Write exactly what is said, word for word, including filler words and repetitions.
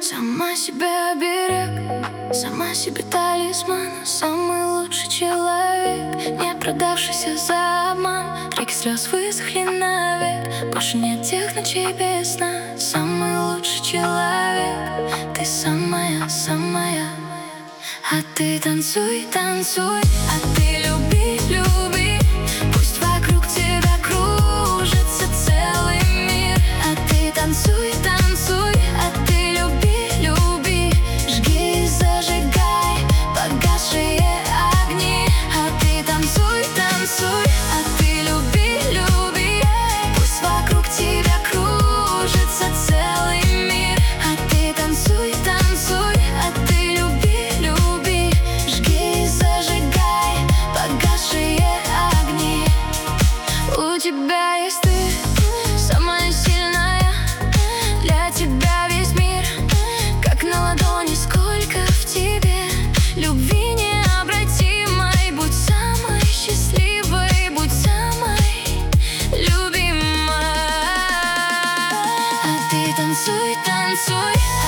Сама себя оберег, сама себе талисман. Самый лучший человек, не продавшийся за обман. Реки слез высохли навек, больше нет тех ночей без сна. Самый лучший человек, ты самая, самая. А ты танцуй, танцуй, а ты люби, люби. Пусть вокруг тебя кружится целый мир. А ты танцуй, танцуй, а ты люби, люби. Жги и зажигай погасшие огни. А ты танцуй, танцуй, а ты люби, люби. Пусть вокруг тебя кружится целый мир. А ты танцуй, танцуй, а ты люби, люби. Жги и зажигай погасшие огни. У тебя есть ты, самая сильная. Для тебя весь мир как на ладони. Сколько в тебе любви необратимой. Будь самой счастливой, будь самой любимой. А ты танцуй, танцуй,